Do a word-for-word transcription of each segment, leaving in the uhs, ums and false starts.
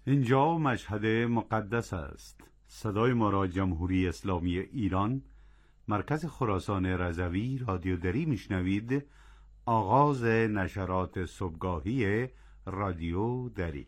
اینجا مشهد مقدس است. صدای ما را جمهوری اسلامی ایران، مرکز خراسان رضوی رادیو دری میشنوید. آغاز نشرات صبحگاهی رادیو دری.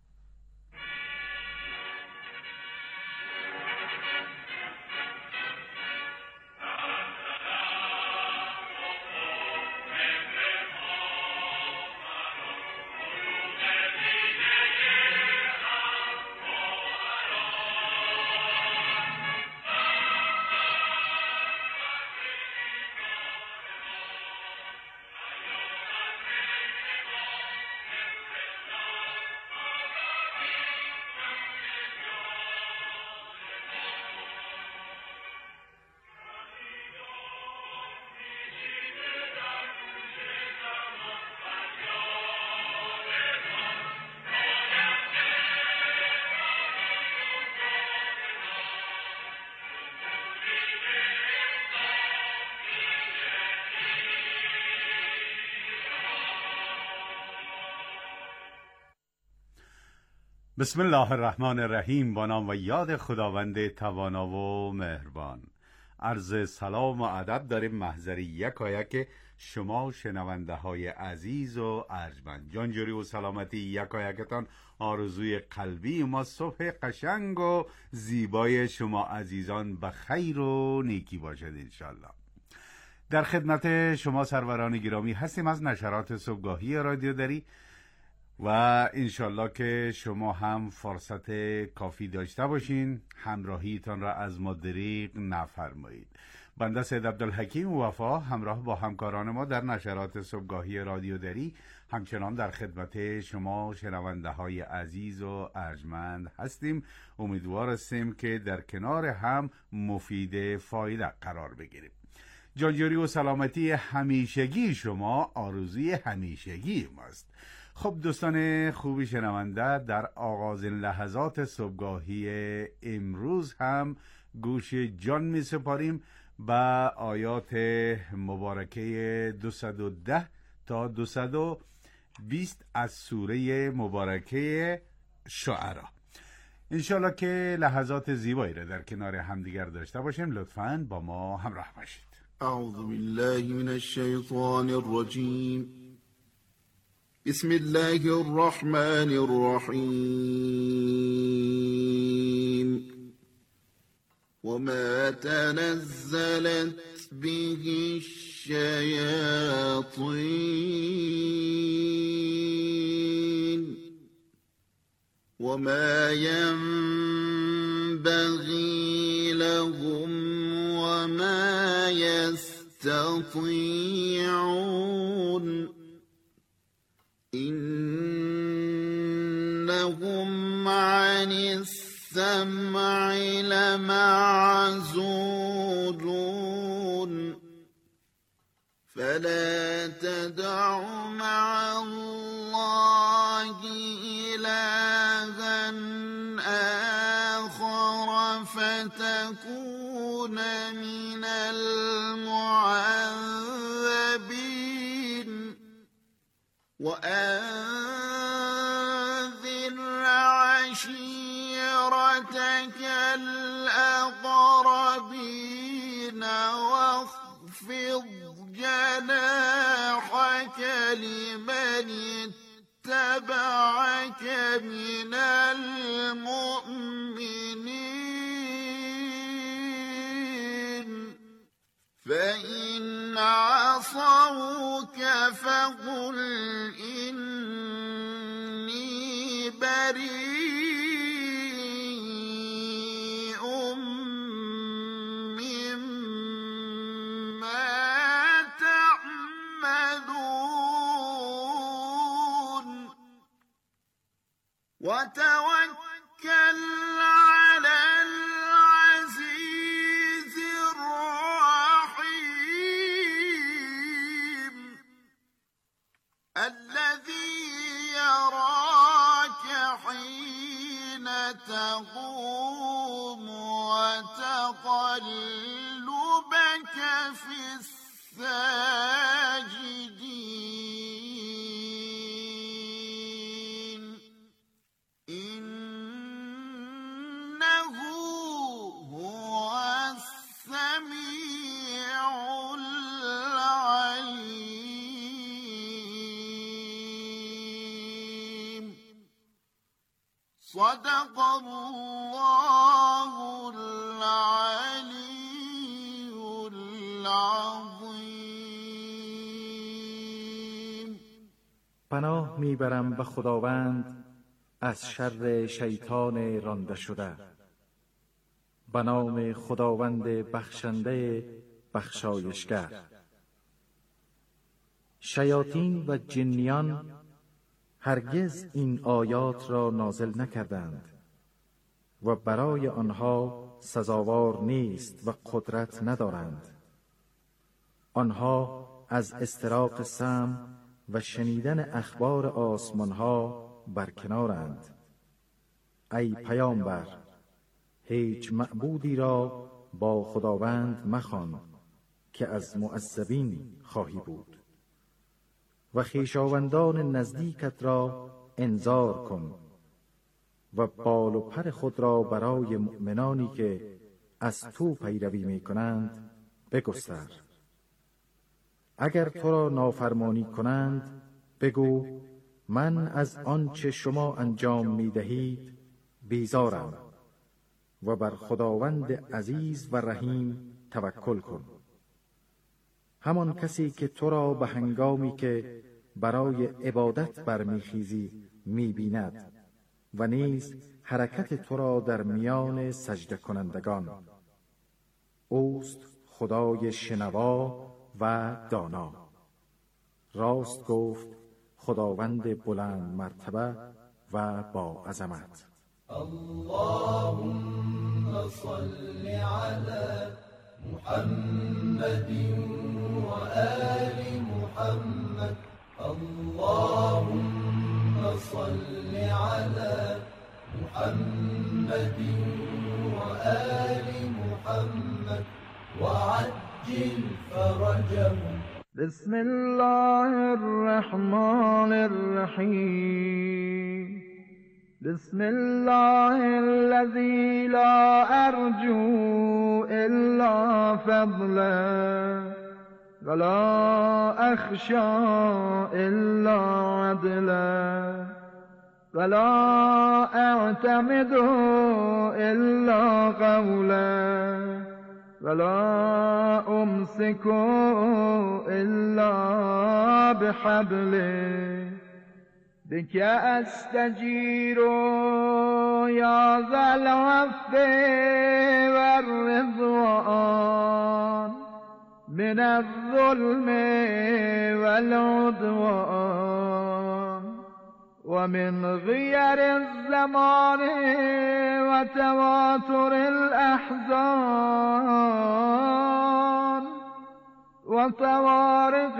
بسم الله الرحمن الرحیم. با نام و یاد خداوند توانا و مهربان. عرض سلام و ادب داریم محضر یکایک شما شنونده های عزیز و ارجمند. جانجوری و سلامتی یکایکتان آرزوی قلبی ما. صبح قشنگ و زیبای شما عزیزان به خیر و نیکی باشد انشالله. در خدمت شما سروران گرامی هستیم از نشرات صبحگاهی رادیو دری و انشالله که شما هم فرصت کافی داشته باشین، همراهیتان را از ما دریغ نفرمایید. بنده سید عبدالحکیم وفا همراه با همکاران ما در نشرات صبحگاهی رادیو دری همچنان در خدمت شما شنونده های عزیز و ارجمند هستیم. امیدوار هستیم که در کنار هم مفید فایده قرار بگیریم. جانجوری و سلامتی همیشگی شما آرزوی همیشگی ماست. خب دوستان خوبی شنونده، در آغاز لحظات صبحگاهی امروز هم گوش جان می سپاریم به آیات مبارکه دویست و ده تا دویست و بیست از سوره مبارکه شعرا. انشالله که لحظات زیبایی را در کنار همدیگر داشته باشیم. لطفاً با ما همراه باشید. اعوذ بالله من الشیطان الرجیم. بسم الله الرحمن الرحیم. وما تنزلت به الشياطين وما ينبغي لهم وما يستطيعون إنهم عن السمع لمعزولون فلا تدع مع الله إلها آخر فتكون من المعذبين وأنذر عشيرتك الأقربين واخفض جناحك لمن اتبعك من المؤمنين فإن عصوك فقل إني بريء مما تعملون وتوكل على العزيز الرحيم الذي يراك حين تقوم وتقلبك في الساجدين إن صدق الله العلی العظیم. پناه میبرم به خداوند از شر شیطان رانده شده. به نام خداوند بخشنده بخشایشگر. شیاطین و جنیان هرگز این آیات را نازل نکردند و برای آنها سزاوار نیست و قدرت ندارند. آنها از استراق سمع و شنیدن اخبار آسمانها برکنارند. ای پیامبر، هیچ معبودی را با خداوند مخوان که از معذبین خواهی بود و خویشاوندان نزدیکت را انذار کن و بال و پر خود را برای مؤمنانی که از تو پیروی می کنند بگستر. اگر تو را نافرمانی کنند بگو من از آنچه شما انجام می دهید بیزارم و بر خداوند عزیز و رحیم توکل کن. همان کسی که تو را به هنگامی که برای عبادت برمیخیزی میبیند و نیز حرکت تو را در میان سجده کنندگان. اوست خدای شنوا و دانا. راست گفت خداوند بلند مرتبه و با عظمت. اللهم صل على محمد وآل محمد. اللهم صل على محمد وآل محمد وعجل فرجهم. بسم الله الرحمن الرحيم. بسم الله الذي لا أرجو إلا فضله ولا أخشى إلا عدله ولا أعتمد إلا قوله ولا أمسك إلا بحبله بك أستجير يا ذا العفو والرضوان من الظلم والعدوان ومن غير الزمان وتواتر الأحزان وطوارق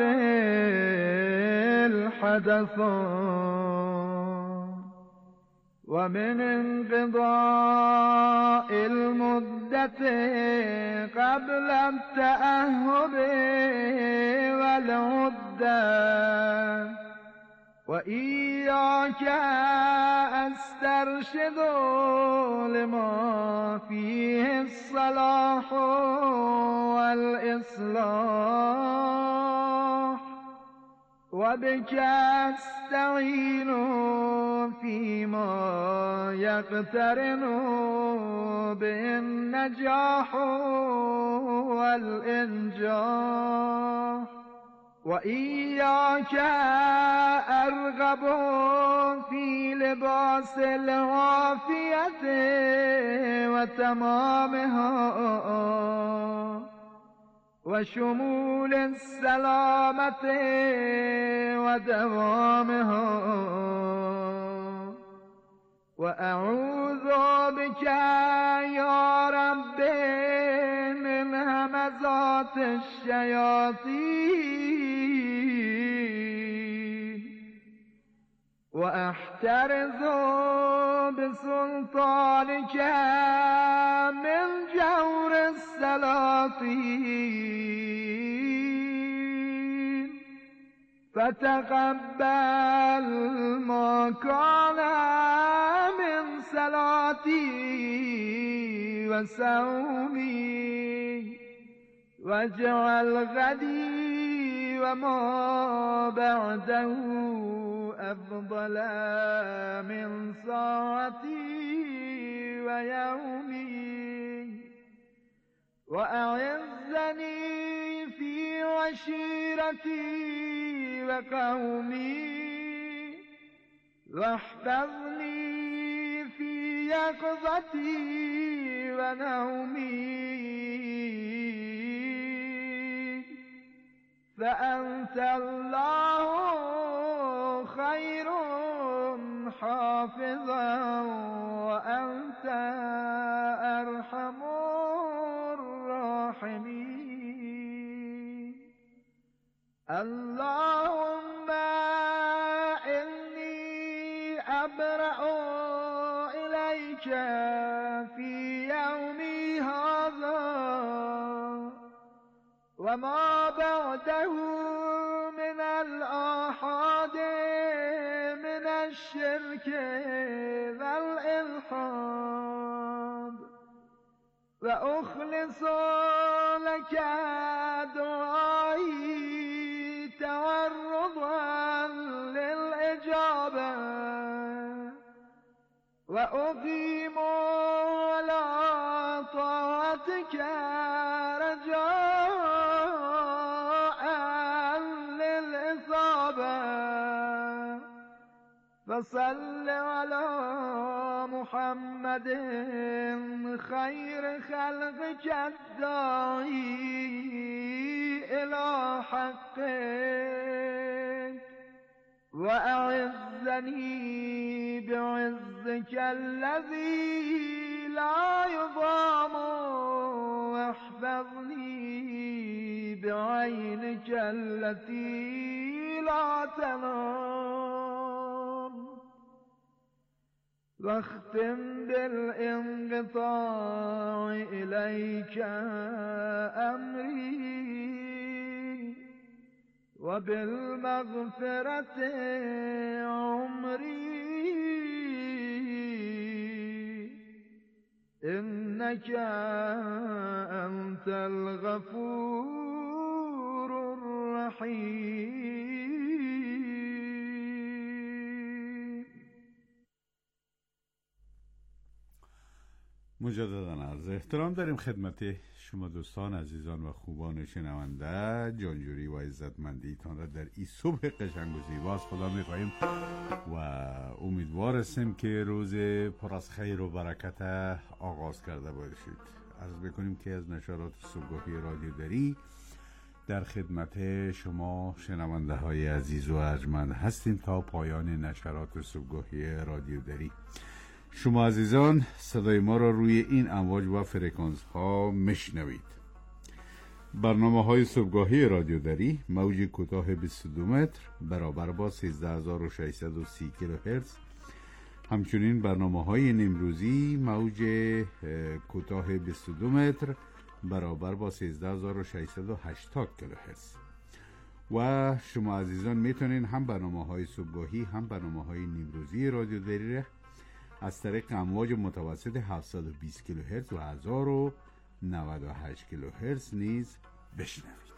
الحدثان ومن انقضاء المدة قبل التأهب والعدة وإياك أسترشد لما فيه الصلاح والإصلاح وبك أستعين فيما يقترن بالنجاح والإنجاح وإياك أرغب في لباس العافية وتمامها وشمول السلامة ودوامها وأعوذ بك يا رب من همزات الشياطين وأحترز بسلطانك من جور السلاطين فتقبل ما كان من صلاتي وصومي واجعل غدي وما بعده أفضل من ساعتي ويومي وأعزني في عشيرتي وقومي واحفظني في يقظتي ونومي فأنت الله خير حافظا وأنت أرحم الراحمين. اللهم إني أبرأ إليك في يومي هذا وما بعده من الآحاد من الشرك والإلحاد وأخلص لك دعائي تورضا للإجابة وأقيم على طاعتك رجاء للإصابة فصل على محمد خير خلقك الداعي إلى حقك وأعزني بعزك الذي لا يضام واحفظني بعينك التي لا تنام واختم بالانقطاع إليك أمري وبالمغفرة عمري إنك أنت الغفور الرحيم. مجددا عرض احترام داریم خدمت شما دوستان عزیزان و خوبان شنونده. جانجوری و عزتمندیتان را در این صبح قشنگ و زیباست خدا می‌خواهیم و امیدوار هستیم که روز پر از خیر و برکت آغاز کرده باشید. عرض بکنیم که از نشرات صبحگاهی رادیو دری در خدمت شما شنونده های عزیز و ارجمند هستیم تا پایان نشرات صبحگاهی رادیو دری. شما عزیزان صدای ما را روی این امواج و فرکانس ها میشنوید. برنامه های صبحگاهی رادیو دری موج کوتاه بیست و دو متر برابر با سیزده هزار و ششصد و سی کیلوهرتز، همچنین برنامه های نیمروزی موج کوتاه بیست و دو متر برابر با سیزده هزار و ششصد و هشتاد کیلوهرتز. و شما عزیزان میتونین هم برنامه های صبحگاهی هم برنامه های نیمروزی رادیو دری را از طریق امواج متوسط هفتصد و بیست کیلوهرتز و هزار و نود و هشت کیلوهرتز نیز بشنوید.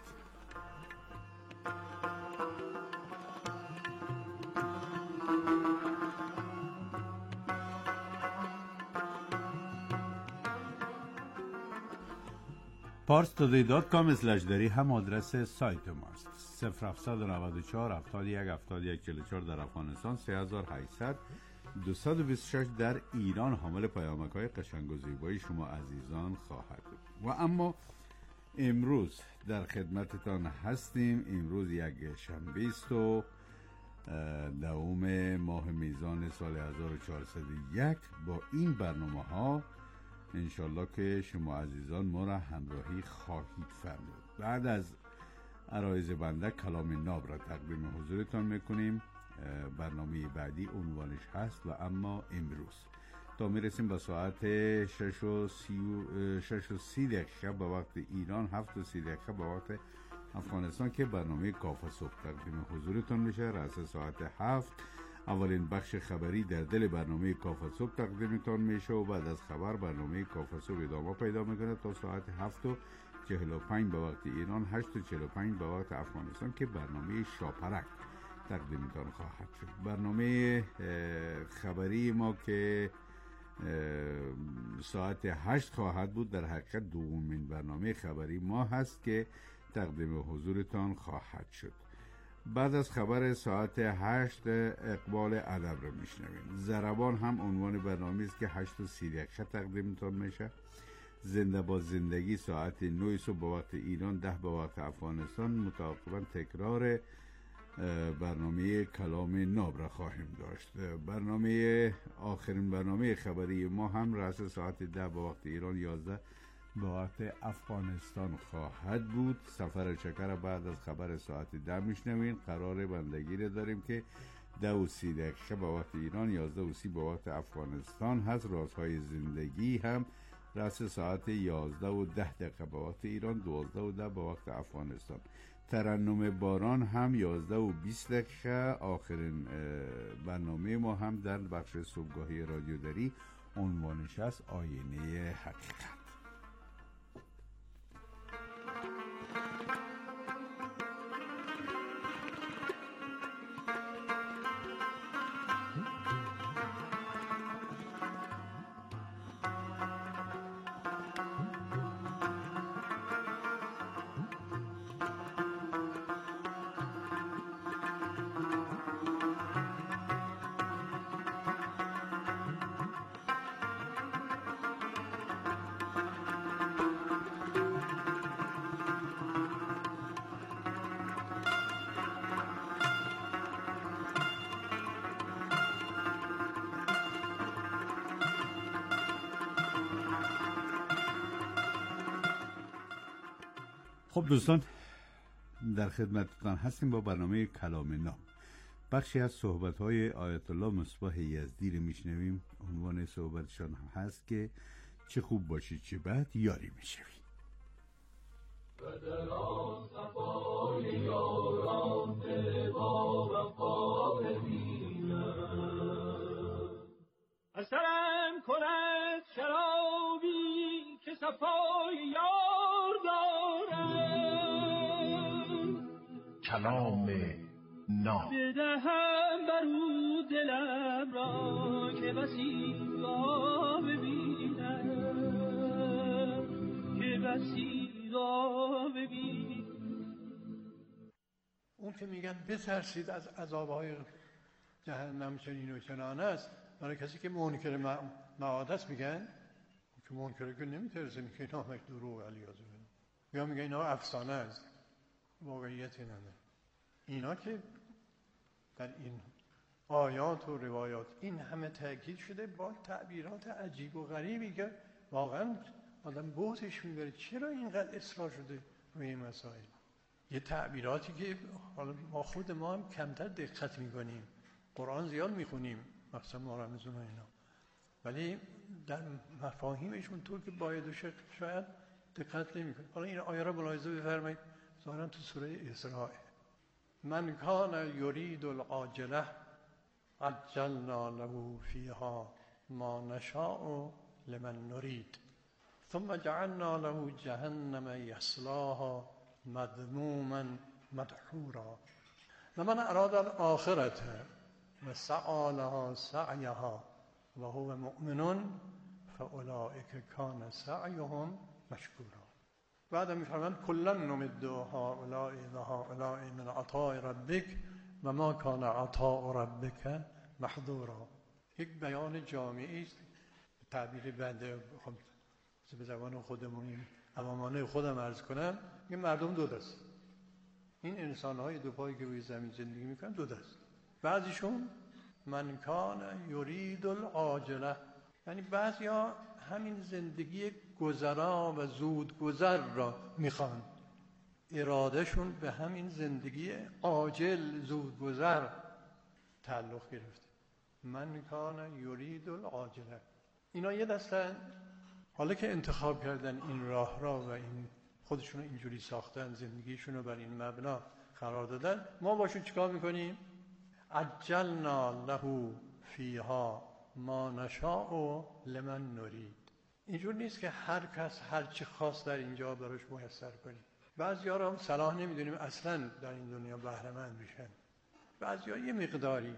پارس تودی دات کام اسلش دری هم آدرس سایت ماست. صفر هفتصد و نود و چهار هفتاد و یک هفتاد و یک چهل و چهار در افغانستان، سه هزار و هشتصد دویست و بیست و شش در ایران حامل پیامک های قشنگ و زیبای شما عزیزان خواهد بود. و اما امروز در خدمتتان هستیم. امروز یک شنبه است و دوم ماه میزان سال هزار و چهارصد و یک. با این برنامه ها انشالله که شما عزیزان ما را همراهی خواهید فرمود. بعد از عرایض بنده کلام ناب را تقدیم حضورتان میکنیم. برنامه بعدی عنوانش هست و اما امروز تا میرسیم به ساعت شش و سی دقیقه به وقت ایران، هفت و سی دقیقه به وقت افغانستان که برنامه کافه صبح تقدیم حضورتان میشه. رأس ساعت هفت اولین بخش خبری در دل برنامه کافه صبح تقدیمتان میشه و بعد از خبر برنامه کافه صبح ادامه پیدا میکنه تا ساعت هفت و چهل و پنج به وقت ایران، هشت و چهل و پنج به وقت افغانستان که برنامه شاپرک تقدیمتان خواهد شد. برنامه خبری ما که ساعت هشت خواهد بود در حقیقت دومین برنامه خبری ما هست که تقدیم حضورتان خواهد شد. بعد از خبر ساعت هشت اقبال ادب رو میشنویم. ضربان هم عنوان برنامه است که هشت و سی دقیقه تقدیمتان میشه. زنده با زندگی ساعت نه صبح به وقت ایران، ده به وقت افغانستان. متعاقبا تکرار برنامه کلام ناب را خواهیم داشت. برنامه آخرین برنامه خبری ما هم رأس ساعت ده به وقت ایران، یازده به وقت افغانستان خواهد بود. سفر چکر بعد از خبر ساعت ده میشنوین. قرار بندگی را داریم که ده و سی دقیقه به وقت ایران، یازده و سی به وقت افغانستان هست. رازهای زندگی هم رأس ساعت یازده و ده دقیقه به وقت ایران، دوازده و ده به وقت افغانستان. ترنم باران هم یازده و بیست دقیقه. آخرین برنامه ما هم در بخش صبحگاهی رادیو دری عنوانش است آینه حقیقت. خب دوستان، در خدمتتان هستیم با برنامه کلام ناب. بخشی از صحبت‌های آیت الله مصباح یزدی رو میشنویم. عنوان صحبتشان هست که چه خوب باشی چه بد یاری میشوی. بدرا صفای یاران دل با وفا ببینم، اثرم کند شرابی که صفای یار دارم. کلام ناب بدهم برو دلم را که بسی را ببینم، که بسی را ببینم. اون که میگن بترسید از عذابهای جهنم چنین و چنان است، برای کسی که منکر معاد است میگن که منکر که نمیترسه، میگه اینا همش دروغ علیاذ بالله، یا میگه اینا افسانه است، واقعیتی نداره. اینا که در این آیات و روایات این همه تاکید شده با تعبیرات عجیب و غریبی که واقعا آدم بهتش میبره. چرا اینقدر اصرار شده روی این مسائل؟ یه تعبیراتی که حالا ما خود ما هم کمتر دقت میکنیم، قرآن زیاد میخونیم مثلا ما رمضان اینا، ولی در مفاهیمشون طور که باید و شاید دقت نمیکنیم. حالا این آیه را ملاحظه بفرمایید، ظاهرا تو سوره اسراء. من کان یرید العاجله عجلنا له فیها ما نشاء لمن نرید ثم جعلنا له جهنم یصلاها مذموما مدحورا ومن اراد الآخرة وسعی لها سعیها وهو مؤمن فاولئک کان سعیهم مشکورا. بعد میفرماند کلا نمد هؤلاء و هؤلاء من عطاء ربک و ما کان عطاء ربک محظورا. یک بیان جامعی است. تعبیر بنده خب به زبان خودمون عوامانه خودم عرض کنم، این مردم دو دست، این انسان‌های دو پایی که روی زمین زندگی میکنن دو دست. بعضیشون من کان یرید العاجله، یعنی بعضیا همین زندگی گذرا و زود گذر را میخوان، ارادهشون به همین زندگی عاجل زود گذر تعلق گرفته. من کان یرید العاجله. اینا یه دستن، حالا که انتخاب کردن این راه را و این خودشون اینجوری ساختن، زندگیشون رو بر این مبنا قرار دادن، ما باشون چیکار میکنیم؟ عجلنا له فیها ما نشاء لمن نرید. اینجور نیست که هر کس هر چی خواست در اینجا براش میسر کنیم. بعضی‌ها رو هم صلاح نمیدونیم اصلا در این دنیا بهره مند بشن. بعضی ها یه مقداری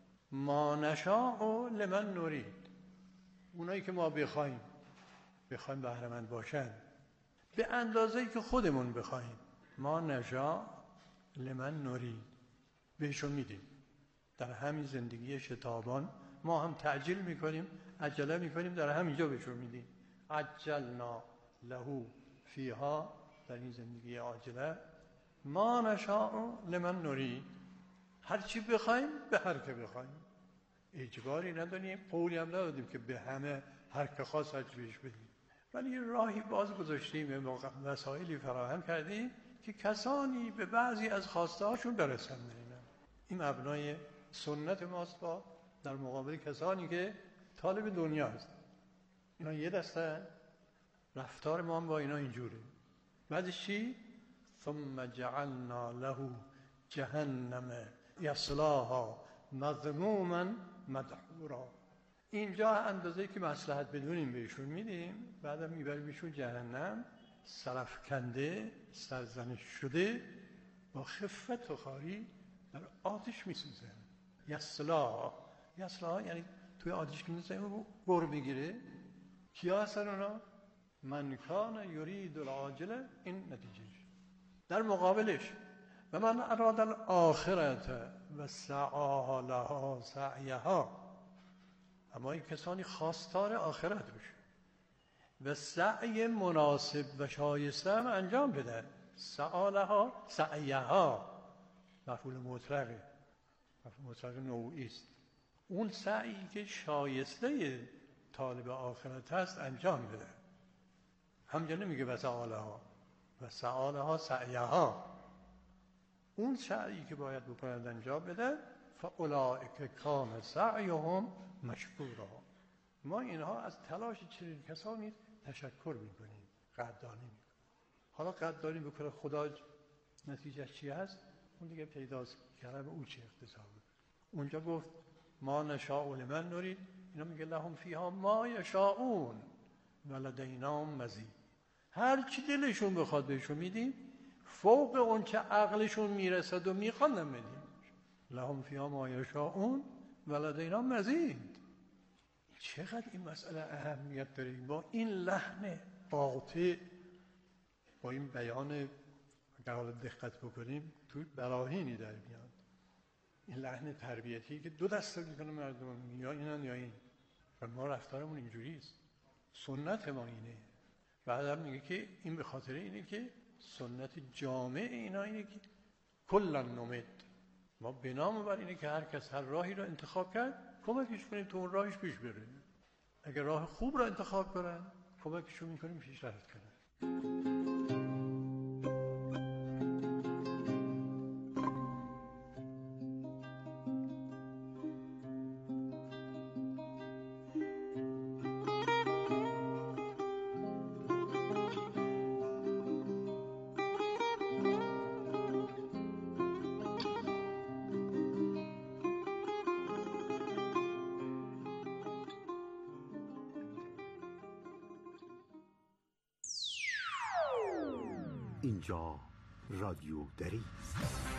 ما نشاء لمن نرید، اونایی که ما بخوایم بخوایم بهره مند باشن به اندازه‌ای که خودمون بخوایم. ما نشاء لمن نرید، بهشون میدیم. در همین زندگی شتابان ما هم تعجیل میکنیم، عجله میکنیم، در همینجا بهشون میدیم. عجلنا له فیها، در این زندگی عاجله ما نشاء لمن نرید، هر چی بخوایم به هر که بخوایم، اجباری نداریم، قولی هم ندادیم که به همه هر که خواست هر چی بهش بدیم، ولی یه راهی باز گذاشتیم، وسایلی فراهم کردیم که کسانی به بعضی از خواسته هاشون برسن. این مبنای سنت ماست با در مقابل کسانی که طالب دنیا هست. اینا یه دسته، رفتار ما هم با اینا اینجوره. بعدش چی؟ ثم جعلنا له جهنم یصلاها مذموما مدحورا. اینجا اندازه‌ای که مصلحت بدونیم بهشون میدیم، بعدم میبریم بهشون جهنم سرفکنده، سرزنش شده، با خفت و خاری در آتش میسوزه. یصلا، یصلا یعنی توی آتش که میسوزه گر میگیره. کیا هستن اونا؟ من کان یرید العاجله، این نتیجهش. در مقابلش و من اراد الاخرت و سعی لها سعیها، اما این کسانی خواستار آخرت بشه و سعی مناسب و شایسته هم انجام بده. سعی لها سعیها مفعول مطلقه، مفعول مطلق نوعی است. اون سعی که شایسته طالب آخرت هست انجام بده. همجا نمیگه و سعی لها و سعی لها سعیها، اون سعی که باید بکنند انجام بده. فاولئک کان سعیهم مشکورا. ما اینها از تلاش چنین کسانی تشکر میکنیم، قدردانی میکنیم. حالا قدردانی بکنه خدا نتیجه چی هست اون دیگه پیداست، کرم او چه اختصاصه. اونجا گفت ما نشاء لمن نرید، اینا میگه لهم فیها ما یشاءون ولدینا مزید. هر چی دلشون بخواد بهشون میدیم، فوق اون که عقلشون میرسد و میخوان بدیم. لهم فیها ما یشاءون ولدینا مزید. چقدر این مسئله اهمیت داره. با این لحن قاطع، با این بیان اگر حالا دقت بکنیم توی براهینی در میاد. این لحن تربیتی که دو دسته میکنه مردم، یا اینن یا این، و ما رفتارمون اینجوری است، سنت ما اینه. بعدم میگه که این به خاطر اینه که سنت جامع اینا اینه که کلا نمد، ما بنام بر اینه که هر کس هر راهی رو انتخاب کرد کمکش کنیم تو اون راهش پیش بره. اگر راه خوب رو انتخاب کنن کمکشون میکنیم پیشرفت کنن. اینجا رادیو دری است.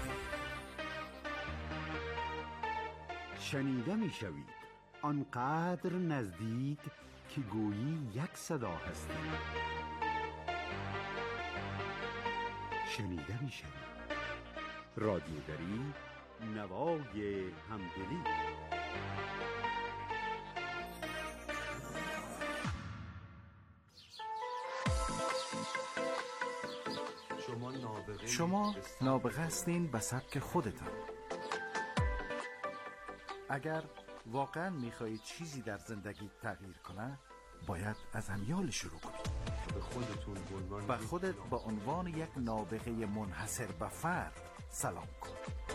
شنیده می شوید آنقدر نزدیک که گویی یک صدا هستید. شنیده می شوید رادیو دری، نوای همدلی. شما نابغه هستین به سبک خودتان. اگر واقعا میخواهید چیزی در زندگی تغییر کنه، باید از همیال شروع کنید. به خودتون به خودت به عنوان یک نابغه منحصر به فرد سلام کن.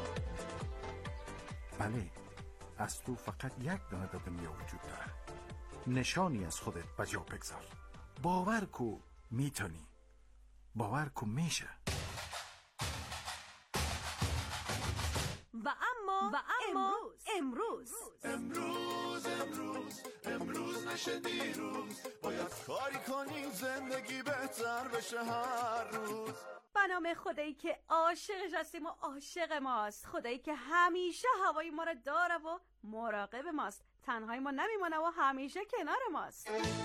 بله، از تو فقط یک دانه در دنیا وجود داره. نشانی از خودت به جا بگذار. باور کو میتونی، باور کو میشه. و اما و اما امروز امروز امروز امروز نشه دیروز، باید کاری کنیم زندگی بهتر بشه هر روز. با به نام خدایی که عاشقش هستیم و عاشق ماست، خدایی که همیشه هوای ما رو داره و مراقب ماست، تنهای ما نمیمونه و همیشه کنار ماست.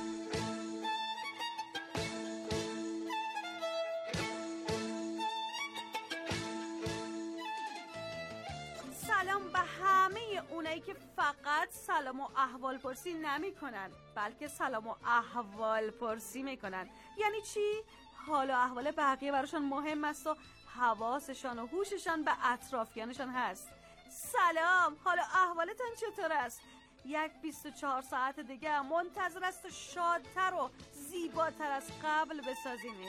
سلام به همه اونایی که فقط سلام و احوال پرسی نمی کنن، بلکه سلام و احوال پرسی میکنن. یعنی چی؟ حال و احوال بقیه براشون مهم است و حواسشان و هوششان به اطرافیانشان هست. سلام، حال و احوالتان چطور است؟ یک بیست و چهار ساعت دیگه منتظر است و شادتر و زیباتر از قبل بسازیمش.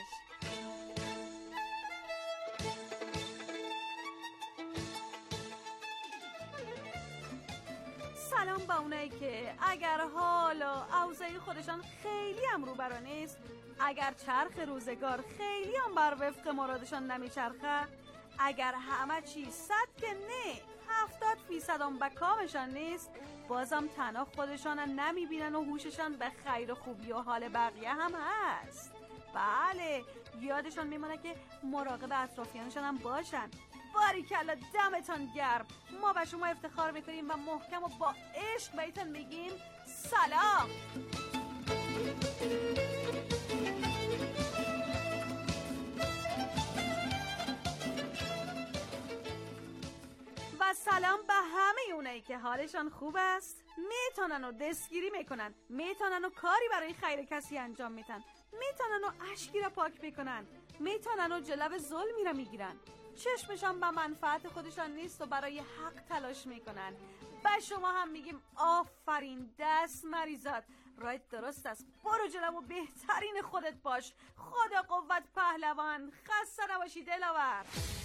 سلام با اونایی که اگر حال و اوضاع خودشان خیلی هم رو برا نیست، اگر چرخ روزگار خیلی هم بر وفق مرادشان نمیچرخه، اگر همه چی صد که نه هفتاد فیصد هم به کامشان نیست، بازم تنها خودشان نمیبینن و هوششان به خیر و خوبی و حال بقیه هم هست. بله، یادشان میمونه که مراقب اطرافیانشان هم باشن. باریکلا، دمتان گرم. ما به شما افتخار میکنیم و محکم و با عشق بهتون میگیم سلام. و سلام به همه اونایی که حالشان خوب است، میتونن و دستگیری میکنن، میتونن و کاری برای خیر کسی انجام میتن، میتونن و اشکی را پاک میکنن، میتونن و جلو ظلمی را میگیرن، چشمشان به منفعت خودشان نیست و برای حق تلاش میکنن. به شما هم میگیم آفرین، دست مریزاد، رایت درست است، برو جلو و بهترین خودت باش. خدا قوت پهلوان، خسته نباشی دلاور.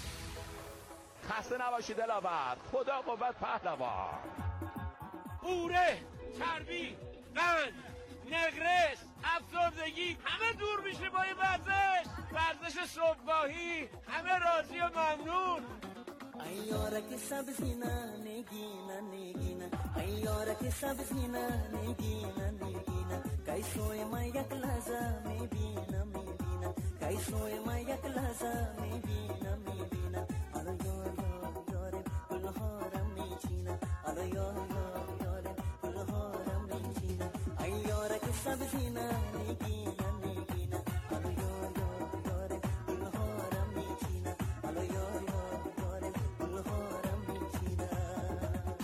خسته نباشی دلاور، خدا قوت پهلوان. قوره، چربی، قند، نقرس، افسردگی همه دور میشه با این ورزش. ورزش صبحگاهی، همه راضی و ممنون. ایاره که سبزی نه نگینا نگینا، ایاره که سبزی نه نگینا نگینا، کایسوی ما یک لحظه میبینم میبینم، کایسوی ما یک لحظه میبینم میبینم. آلا یار یار یار گلهارم میچینم، آلا یار یار یار گلهارم میچینم، ایاره که سبزی نه نگینا نگینا، آلا یار یار یار گلهارم میچینم، آلا یار یار یار گلهارم میچینم.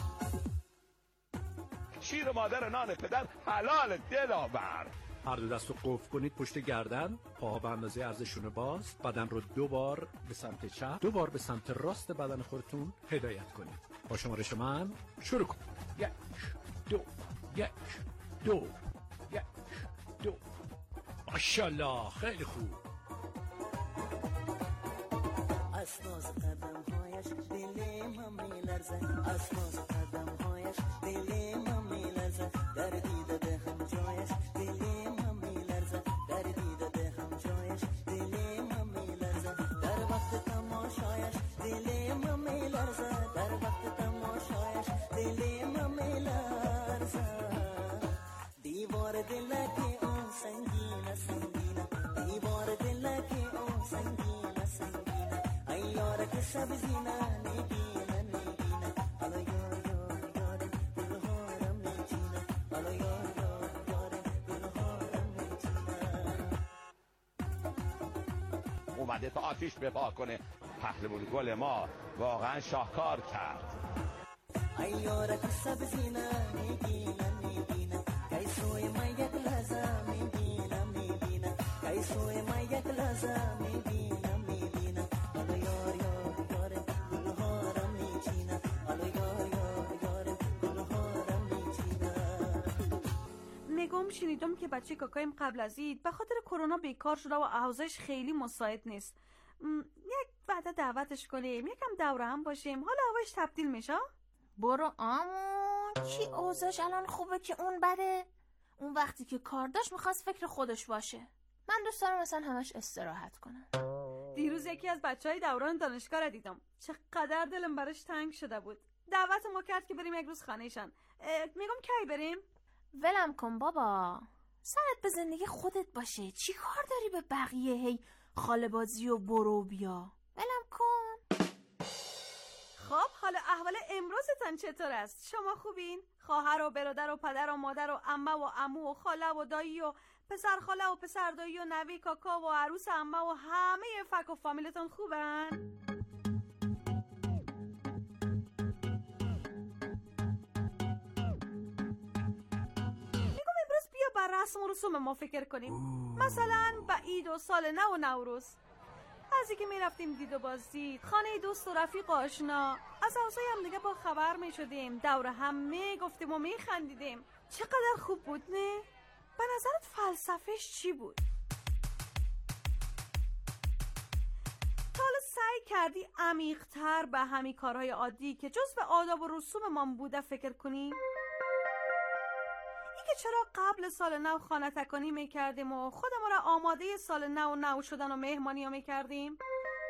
شیر مادر نان پدر حلال دلاور. هر دو دست رو قفل کنید پشت گردن، پاها به اندازه عرضشون باز، بدن رو دو بار به سمت چپ، دو بار به سمت راست بدن خودتون هدایت کنید. با شمارش من شروع کنید. یک دو یک دو یک دو. ماشاءالله، خیلی خوب. از ناز قدم‌هایش دل من می‌لرزد، از ناز قدم‌هایش دل من می‌لرزد، در دیده دهم جایش دل من می‌لرزد، در دیده دهم جایش دل من می‌لرزد، در وقت تماشایش دل من می‌لرزد، در وقت تماشایش دل من می‌لرزد. دیوار دلکی اون سنگینه سنگینه، دیوار دلکی اون سنگینه سنگینه، ایاره که سبزی نه نگینه نگینه، حالا یار یار یار گلهارم میچینه، حالا یار یار یار گلهارم میچینه. اومده تا آتیش بپا کنه. پهلوان گل ما واقعا شاهکار کرد. ایاره که سبزی نه نگینه نگینه، کایسوی ما یک لحظه میبینم میبینم، کایسوی ما یک لحظه میبینم میبینم، حالا یار یار یار گلهارم میچینه، حالا یار یار یار گلهارم میچینه. نگم شنیدم که بچه کاکایم قبل از عید به خاطر کرونا بیکار شده و اوضاعش خیلی مساعد نیست. م، یک وعده دعوتش کنیم، یکم دوره هم باشیم، حالا هواش تبدیل میشه. برو آمون، چی اوضاعش الان خوبه که اون بده؟ اون وقتی که کار داشت میخواست فکر خودش باشه. من دوست دارم مثلا همش استراحت کنم. دیروز یکی از بچهای دوران دانشگاه را دیدم، چقدر دلم براش تنگ شده بود. دعوت ما کرد که بریم یک روز خانه‌شان. میگم کی بریم؟ ولم کن بابا، سرت به زندگی خودت باشه، چی کار داری به بقیه هی خاله بازی و برو بیا. ولم کن. خب حالا احوال امروزتان چطور است؟ شما خوبین؟ خواهر و برادر و پدر و مادر و عمه و عمو و خاله و دایی و پسر خاله و پسر دایی و نوی کاکا و عروس عمه و همه فک و فامیلتون خوبن؟ میگم امروز بیا بر رسم و رسوم ما فکر کنیم. مثلا به عید و سال نو و نوروز. از اینکه میرفتیم دید و بازدید، خانه دوست و رفیق آشنا، از اوضاع هم دیگه با خبر میشدیم، دور هم میگفتیم و میخندیدیم. چقدر خوب بود نه؟ به نظرت فلسفهش چی بود؟ تا حالا سعی کردی عمیق‌تر به همین کارهای عادی که جزو آداب و رسوم ما بوده فکر کنی؟ ای که چرا قبل سال نو خانه تکانی میکردیم و خودمون را آماده سال نو نو شدن و مهمانی ها میکردیم؟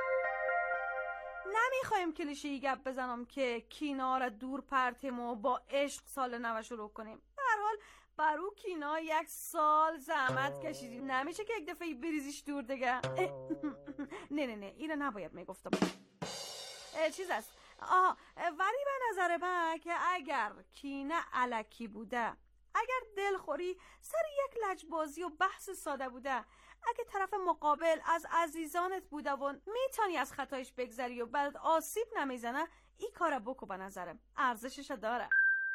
نمیخوایم کلیشه‌ای گپ بزنم که کینا را دور پرتیم و با عشق سال نو شروع کنیم. به هر حال برو کینا یک سال زحمت کشیدی، نمیشه که یک دفعه بریزیش دور دیگه. نه نه نه اینو نباید میگفتم. چیز است آها، ولی به نظر من که اگر کینه الکی بوده، اگر دلخوری سر یک لجبازی و بحث ساده بوده، اگه طرف مقابل از عزیزانت بوده و میتونی از خطایش بگذری و بعد آسیب نمیزنه، این کار بکو. به نظرم ارزشش داره.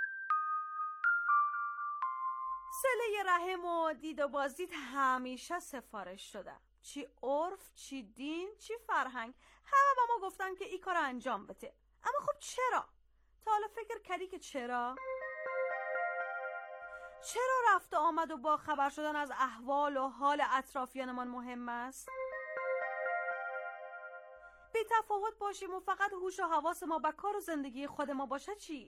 صله رحم و دید و بازدید همیشه سفارش شده، چی عرف، چی دین، چی فرهنگ، همه با ما گفتن که این کار انجام بده. اما خب چرا؟ تا حالا فکر کردی که چرا؟ چرا رفت و آمد و با خبر شدن از احوال و حال اطرافیانمان مهم است؟ بی تفاوت باشیم و فقط هوش و حواس ما به کار و زندگی خود ما باشه چی؟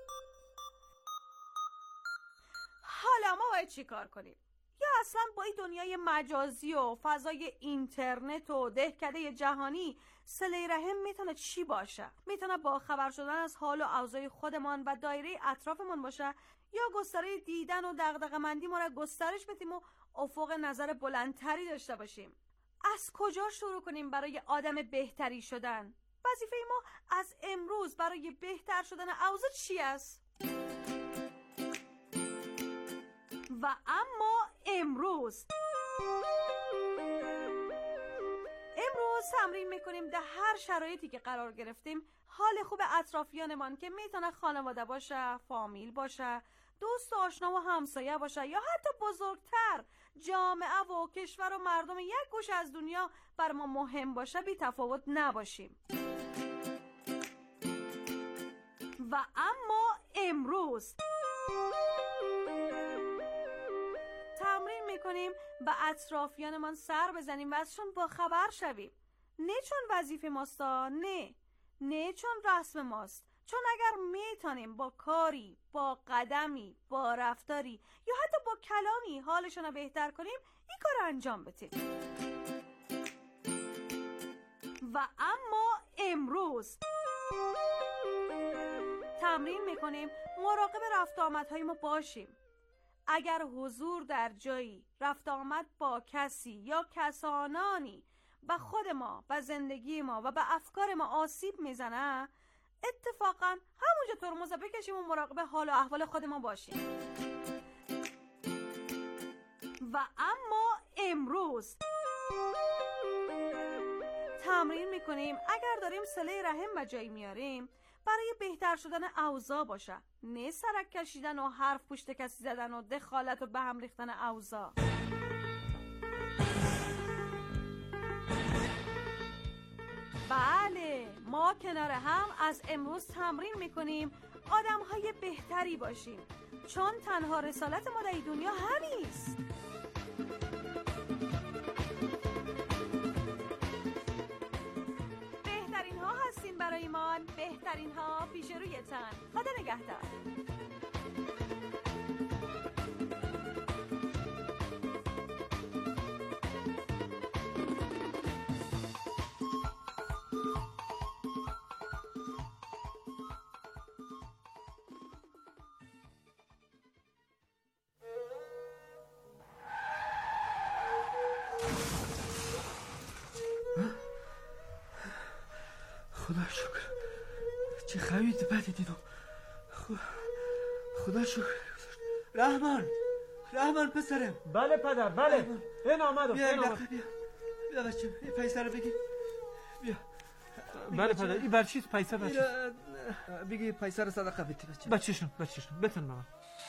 حالا ما باید چی کار کنیم؟ یا اصلا با این دنیای مجازی و فضای اینترنت و دهکده جهانی صله رحم میتونه چی باشه؟ میتونه با خبر شدن از حال و اوضاع خودمان و دایره اطرافمون باشه، یا گستره دیدن و دغدغه‌مندی ما را گسترش بدیم و افق نظر بلندتری داشته باشیم؟ از کجا شروع کنیم برای آدم بهتری شدن؟ وظیفه ما از امروز برای بهتر شدن اوضاع چی است؟ و اما امروز امروز تمرین میکنیم در هر شرایطی که قرار گرفتیم حال خوب اطرافیانمان که میتونه خانواده باشه، فامیل باشه، دوست و آشنا و همسایه باشه، یا حتی بزرگتر جامعه و کشور و مردم یک گوشه از دنیا بر ما مهم باشه، بی تفاوت نباشیم. و اما امروز تمرین میکنیم به اطرافیانمان سر بزنیم و ازشون با خبر شویم. نه چون وظیفه ماستا، نه نه چون رسم ماست، چون اگر میتونیم با کاری، با قدمی، با رفتاری یا حتی با کلامی حالشون رو بهتر کنیم، این کار رو انجام بدیم. و اما امروز تمرین میکنیم مراقب رفت آمدهای ما باشیم. اگر حضور در جایی، رفت آمد با کسی یا کسانانی به خود ما، به زندگی ما و به افکار ما آسیب میزنه، اتفاقا همونجا ترمز بکشیم و مراقب حال و احوال خود ما باشیم. و اما امروز تمرین میکنیم اگر داریم صله رحم به جایی میاریم، برای بهتر شدن اوضاع باشه، نه سرک کشیدن و حرف پشت کسی زدن و دخالت و به هم ریختن اوضاع. بله، ما کنار هم از امروز تمرین میکنیم آدم‌های بهتری باشیم، چون تنها رسالت ما در این دنیا همیست. بهترین ها هستین برای ما، بهترین ها پیش رویتان. خدا نگهدار. دید بدی دیدم. خدا شکر. رحمان رحمان پسرم. بله پدر بله. این آمدم. بیا بیا بیا بیا بچه این پیسه رو بگی. بیا. بله پدر این بر چیز پیسه بچه؟ بگی پیسه رو صدقه بدی بچه. بچه‌شون بچه‌شون بتون مامان.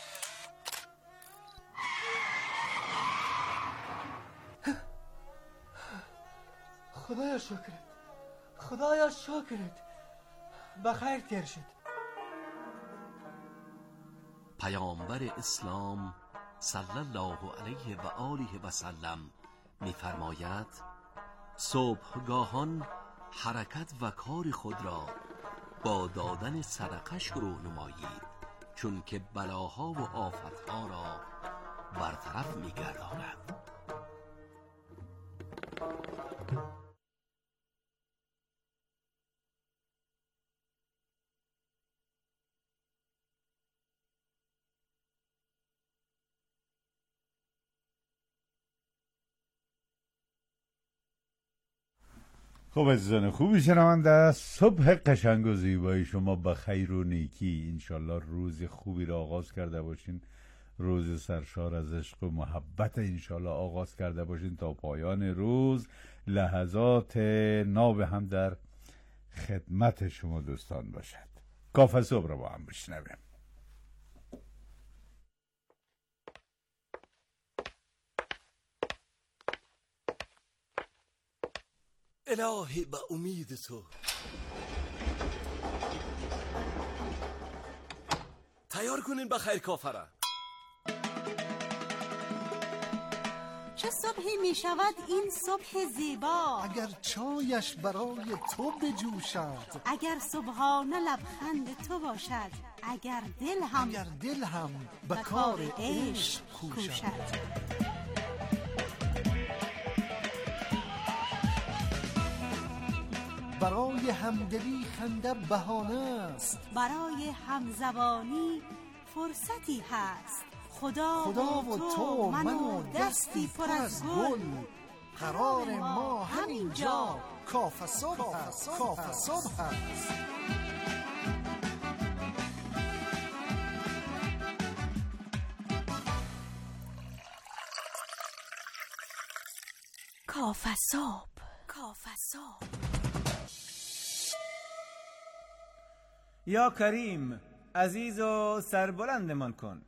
خدایا شکرت خدایا شکرت بخیر تیر شد. پیامبر اسلام صلی الله علیه و آله و سلم می‌فرماید صبحگاهان حرکت و کار خود را با دادن صدقه شروع نمایید، چون که بلاها و آفتها را برطرف می‌گرداند. خب عزیزان خوبی شنونده، صبح قشنگ و زیبای شما به خیر و نیکی. انشالله روز خوبی را آغاز کرده باشین، روز سرشار از عشق و محبت انشالله آغاز کرده باشین تا پایان روز لحظات ناب هم در خدمت شما دوستان باشد. کافه صبح را با هم بشنویم. الهی به امید تو تیار کنین بخیر کافره. چه صبحی می شود این صبح زیبا، اگر چایش برای تو بجوشد، اگر صبحانه لبخند تو باشد، اگر دل هم اگر دل هم به کار عشق کوشد. برای همدلی خنده بهانه است، برای همزبانی فرصتی هست. خدا, خدا و تو من و دستی پر از گل، قرار ما همینجا کافه صبح هست. کافه صبح هست. کافه صبح. کافه صبح. یا کریم عزیز و سربلندمان کن.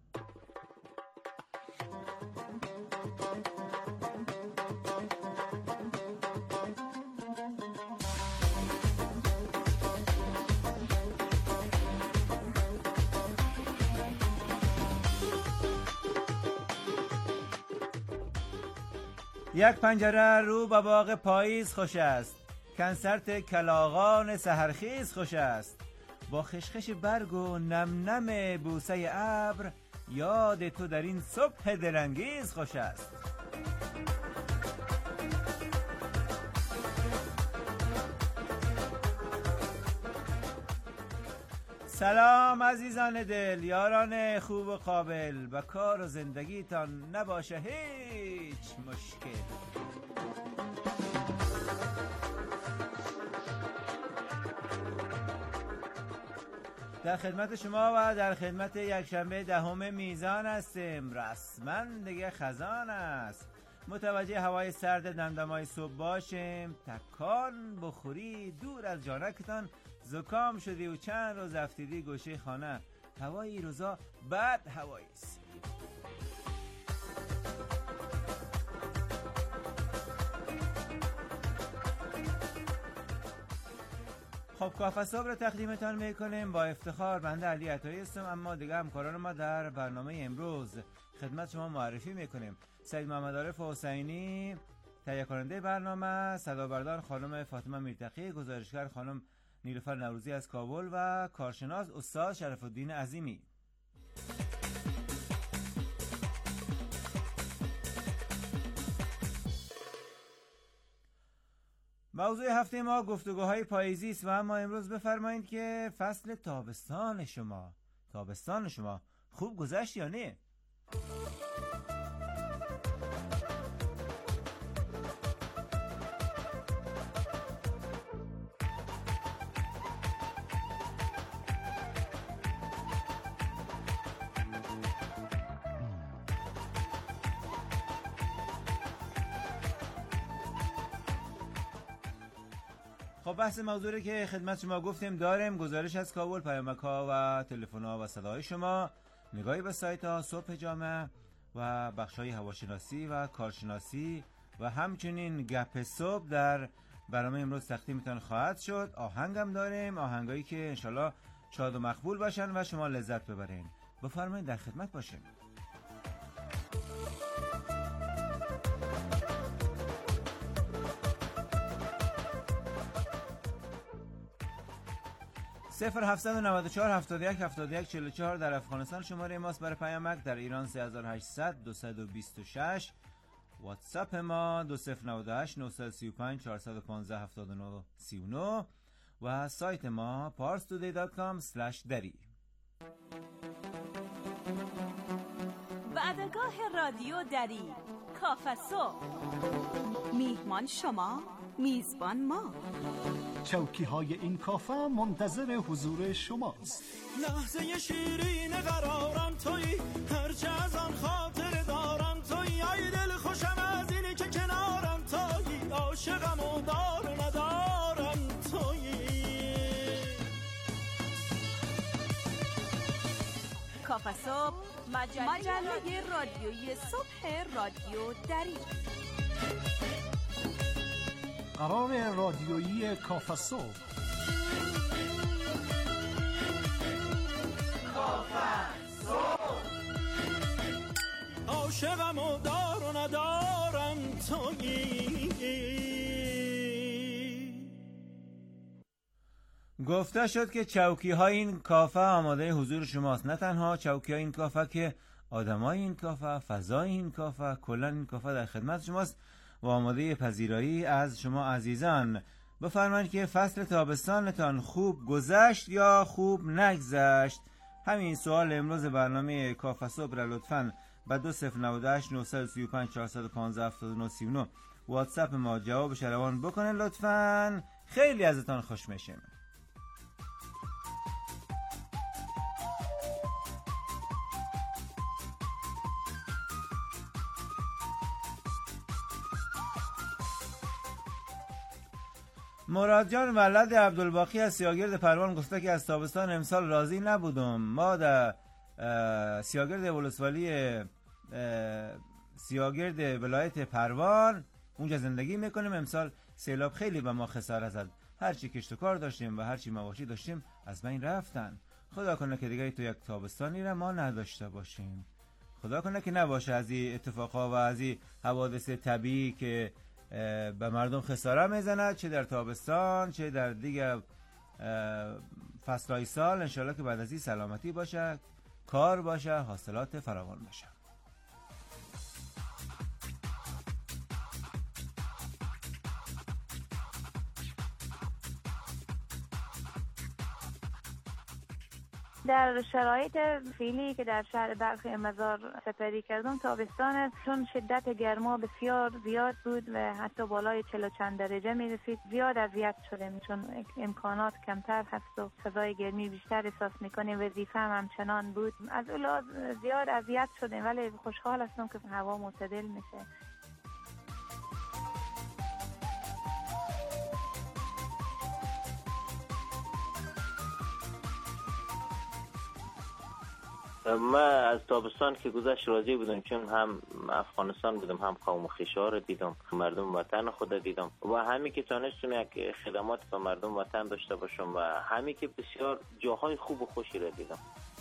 یک پنجره رو به باغ پاییز خوش است، کنسرت کلاغان سحرخیز خوش است. با خشخش برگ و نم نم بوسه ابر، یاد تو در این صبح دلانگیز خوش است. سلام عزیزان دل، یاران خوب و قابل، به کار و زندگیتان نباشه هیچ مشکل. در خدمت شما و در خدمت یک شنبه دهم میزان هستیم. رسما دیگه خزان است. متوجه هوای سرد دمدمای صبح باشیم. تکان بخوری دور از جانکتان زکام شدی و چند روز افتیدی گوشه خانه. هوای این روزا بد هوایی است. خب کافه صبح رو تقدیمتان میکنیم با افتخار. بنده علی عطایی هستم، اما دیگه همکاران ما در برنامه امروز خدمت شما معرفی میکنیم. سید محمد عارف حسینی تهیه کننده برنامه، صدابردار خانم فاطمه میرتقی، گزارشگر خانم نیلوفر نوروزی از کابل و کارشناس استاد شرف الدین عظیمی. موضوع هفته ما گفتگوهای پاییزی است و اما امروز بفرمایید که فصل تابستان شما تابستان شما خوب گذشت یا نه؟ خب بحث موضوعی که خدمت شما گفتیم داریم، گزارش از کابل، پیامک‌ها و تلفن‌ها و صداهای شما، نگاهی به سایت‌ها، صبح جامعه و بخش‌های هواشناسی و کارشناسی و همچنین گپ صبح در برنامه امروز تقدیمتان خواهد شد. آهنگم داریم، آهنگایی که انشالله شاد و مقبول باشن و شما لذت ببرین. بفرمایید در خدمت باشیم. صفر هفتصد و نود و چهار هفتاد و یک هفتاد و یک چهل و چهار در افغانستان شماره ماست برای پیامک، در ایران سه هزار و هشتصد دویست و بیست و شش، واتساپ ما دو صفر نه هشت نه سه پنج چهار یک پنج هفت نه سه نه و سایت ما پارس تودی دات کام اسلش دری. وعدگاه رادیو دری، کافه صبح. میهمان شما، میزبان ما. چوکی های این کافه منتظر حضور شماست. لحظه شیرین قرارم تویی، هرچه از آن خاطر دارم تویی، ای دل خوشم از اینی که کنارم تویی، عاشقم و دار ندارم تویی. کافه صبح، مجله, مجله رادیویی صبح رادیو دری. قرار رادیویی کافه صبح. کافه صبح. عاشقم و دار و ندارم تویی. گفته شد که چوکی های این کافه آماده حضور شماست. نه تنها چوکی های این کافه که آدمای این کافه، فضای این کافه، کلا این کافه در خدمت شماست و آماده پذیرایی از شما عزیزان. بفرمایید که فصل تابستانتان خوب گذشت یا خوب نگذشت؟ همین سوال امروز برنامه کافه صبح را لطفاً به دو صفر نه هشت نه سه پنج چهار یک پنج هفت نه سه نه واتساپ ما جوابش روان بکنن لطفاً. خیلی ازتان خوش میشیم. مراد جان ولد عبدالباقی از سیاگرد پروان گفته که از تابستان امسال راضی نبودم. ما در سیاگرد ولسوالی سیاگرد ولایت پروان اونجا زندگی میکنیم. امسال سیلاب خیلی به ما خسارت زد. هرچی کشت و کار داشتیم و هرچی مواشی داشتیم از بین رفتن. خدا کنه که دیگه تو یک تابستانی را ما نداشته باشیم. خدا کنه که نباشه از این اتفاقا و از این حوادث طبیعی که به مردم خساره میزند، چه در تابستان چه در دیگه فصلهای سال. انشالله که بعد از این سلامتی باشه، کار باشه، حاصلات فراوان باشه. در شرایط فعلی که در شهر بلخ مزار سپری کردم، تابستان است، چون شدت گرما بسیار زیاد بود و حتی بالای چهل و چند درجه می رسید. زیاد اذیت شدیم چون امکانات کمتر هست و سزای گرمی بیشتر احساس میکنیم. وظیفه هم همچنان بود. از اولاد زیاد اذیت شدیم ولی خوشحال هستم که هوا معتدل میشه. من از تابستان که گذشت راضی بودم، چون هم افغانستان بودم، هم قوم خویشا رو دیدم، مردم وطن خود دیدم و همین که تونستم یک خدمات به مردم وطن داشته باشم و همین که بسیار جاهای خوب و خوشی رو دیدم.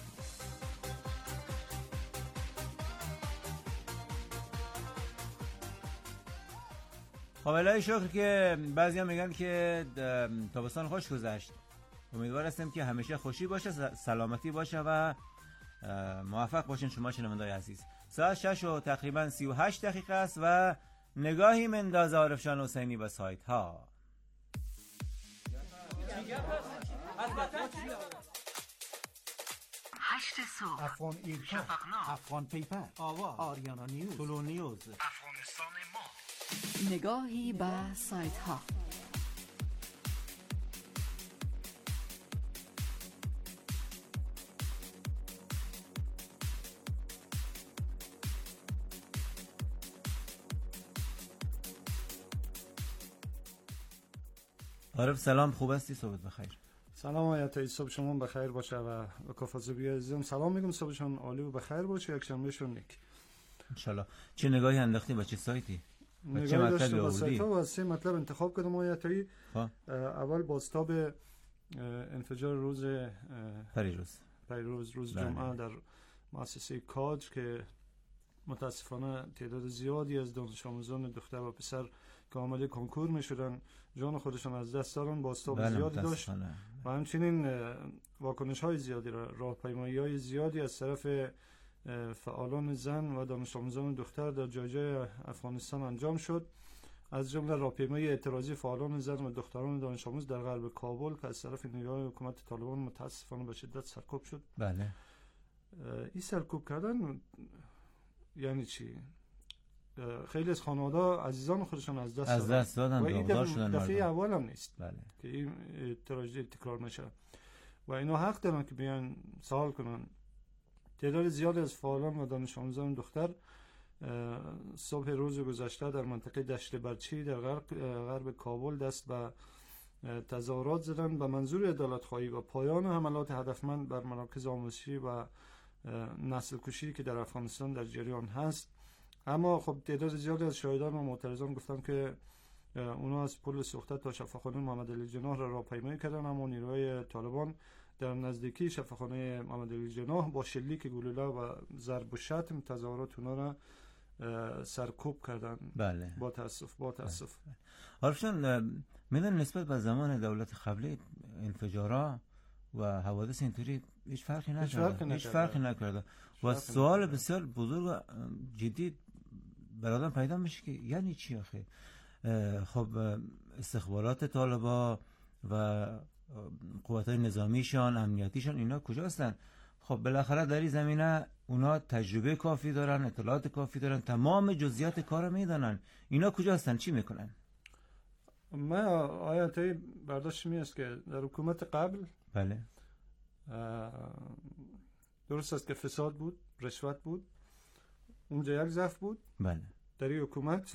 خب الهی شکر که بعضی ها میگن که تابستان خوش گذشت. امیدوار هستم که همیشه خوشی باشه، سلامتی باشه و موفق باشین شما شنونده‌های عزیز. ساعت شش و تقریبا سی و هشت دقیقه است و نگاهی منداز عارفشان حسینی به سایت ها. هشت صبح، افغان ایرکا، افغان پیپر، آواز، آریانا نیوز، طلو نیوز، افغانستان ما. نگاهی به سایت ها. عارف سلام، خوب هستی؟ صبحت بخیر. سلام آیت صبح شما بخیر باشه و به کافه‌زوبی عزیزم سلام میگم، صبحشون عالی و بخیر باشه، یک شنبهشون نیک ان شاء الله. چه نگاهی انداختی با چه سایتی؟ و چه مطلبی آوردی؟ و سه مطلب انتخاب کردم آیتایی. اول بازتاب انفجار روز پریروز پریروز روز جمعه در مؤسسه کادر که متاسفانه تعداد زیادی از دانش آموزان دختر و پسر که عامل کنکور میشدن جان خودشان از دست دادن، بازتاب زیادی داشت و همچنین واکنش های زیادی را راهپیمایی های زیادی از طرف فعالان زن و دانش آموزان دختر در جای جای افغانستان انجام شد، از جمله راهپیمایی اعتراضی فعالان زن و دختران دانش آموز در غرب کابل که از طرف نیروهای حکومت طالبان متاسفانه به شدت سرکوب شد. بله. این سرکوب کردن یعنی چی؟ خیلی از خانواده عزیزان خودشان از دست از دست دادن و این دفعه اول هم نیست. بله. که این تراژدی تکرار میشه و اینا حق دارن که بیان سوال کنن. تعداد زیادی از فعالان و دانش آموزان دختر صبح روز گذشته در منطقه دشت برچی در غرب غرب کابل دست به تظاهرات زدن به منظور عدالت خواهی و پایان حملات هدفمند بر مراکز آموزشی و نسل کشی که در افغانستان در جریان هست. اما خب تعداد زیادی از شاهدان و معترضان گفتن که اونا از پل سوخته تا شفاخانه محمد علی جناح را راهپیمایی کردن، اما نیروهای طالبان در نزدیکی شفاخانه محمد علی جناح با شلیک گلوله و ضرب و شتم تظاهرات اونا را سرکوب کردن. بله. با تاسف با تاسف. عارفشان میدن نسبت به زمان دولت قبلی انفجارها و حوادث اینطوری هیچ فرقی نکرده. هیچ فرقی نکرده. و سوال بسیار بزرگ و جدی برادر پیدا میشه که یعنی چی آخه؟ خب استخبارات طالبا و قوت‌های نظامیشان، امنیتیشان اینا کجا هستن؟ خب بالاخره در این زمینه اونا تجربه کافی دارن، اطلاعات کافی دارن، تمام جزئیات کارو میدونن. اینا کجا هستن؟ چی میکنن؟ من آیاتی برداشت می است که در حکومت قبل بله درست است که فساد بود، رشوت بود، اونجا یک ضعف بود. بله. در این حکومت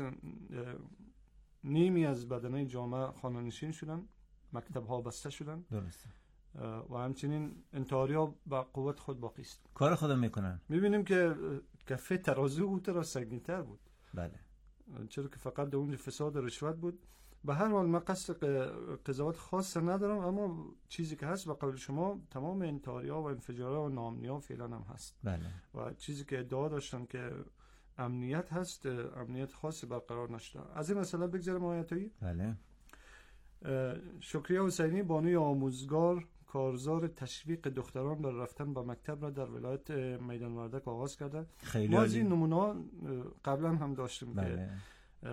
نیمی از بدنه جامعه خانه‌نشین شدن، مکتب ها بسته شدن. درسته. و همچنین انتحاری ها با قوت خود باقی است. کار خودم میکنن. میبینیم که کفه ترازو او تر سنگین‌تر بود. بله. چرا که فقط در اونجا فساد و رشوت بود. به هر حال من قصد قضاوت خاص ندارم، اما چیزی که هست به قول شما تمام انتحاری ها و انفجارها و ناامنی ها فعلا هم هست. بله. و چیزی که ادعا داشتن که امنیت هست، امنیت خاصی برقرار نشده. از این مسئله بگذارم آیتایی. بله. شکریه حسینی بانوی آموزگار کارزار تشویق دختران بر رفتن به مکتب را در ولایت میدان وردک آغاز کرده. ما از این نمونه قبلا هم داشتیم. بله. که